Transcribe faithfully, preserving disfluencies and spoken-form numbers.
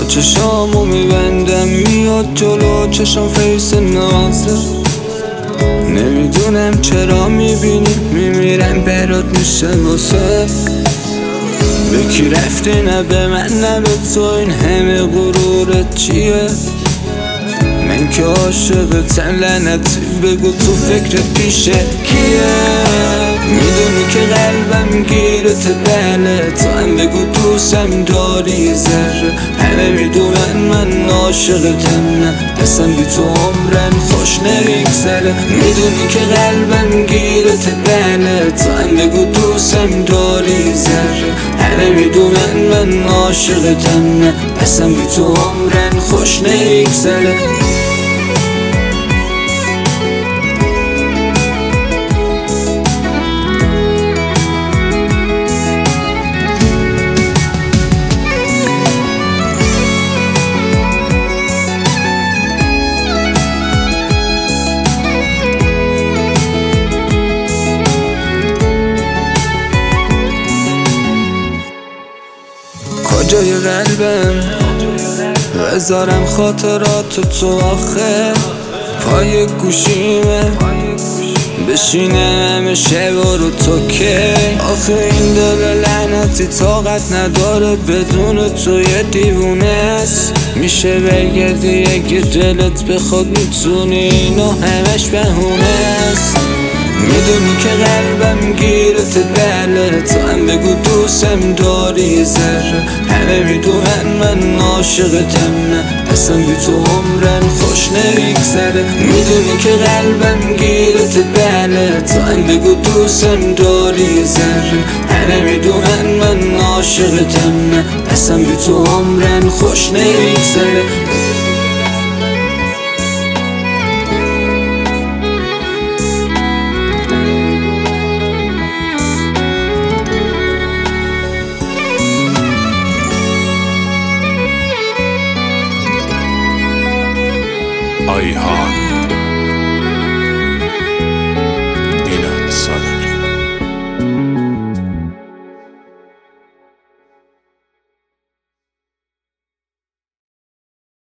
چشامو میبندم میاد جلو چشام فیس نازه. نمیدونم چرا میبینی میمیرم برات میشه واسه. به کی رفتی نه به من نه به تو، این همه غرورت چیه؟ من که عاشقتم لعنتی، بگو تو فکرت پیشه کیه؟ میدونی که قلبم گیرت بله، تو هم بگو دوستم داری ذره. همه میدونن من عاشقتم نه اصلا بی تو عمرن خوش نمیگذره. میدونی که قلبم گیرت بله، تو هم بگو دوستم داری ذره. همه میدونن من عاشقتم نه اصلا بی تو عمرن خوش نمیگذره. کجای قلبم بذارم خاطرات تو آخه؟ پای گوشیمه بشینم همه شبا رو تو که. آخه این دل لعنتی طاقت نداره بدون تو یه دیوونه است. میشه بگردی اگه دلت بخواد میتونی، اینو همش بهونه است. میدونی که قلبم گیرت بله، تو هم بگو دوستم داری ذره. همه میدونن من عاشقتم نه اصلا بی تو عمرن خوش نمیگذره. میدونی که قلبم گیرت بله، تو هم بگو دوستم داری ذره. همه میدونن من عاشقتم نه اصلا بی تو عمرن خوش نمیگذره.